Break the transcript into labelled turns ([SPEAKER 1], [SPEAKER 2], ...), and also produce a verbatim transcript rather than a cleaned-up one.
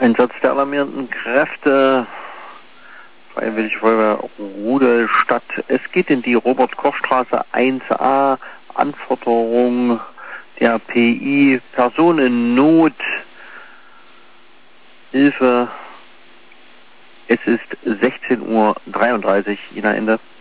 [SPEAKER 1] Einsatz der alarmierenden Kräfte, Freiwillige Feuerwehr Rudolstadt. Es geht in die Robert-Koch-Straße eins a, Anforderung der P I, Person in Not, Hilfe. Es ist sechzehn Uhr dreiunddreißig, Ina Ende.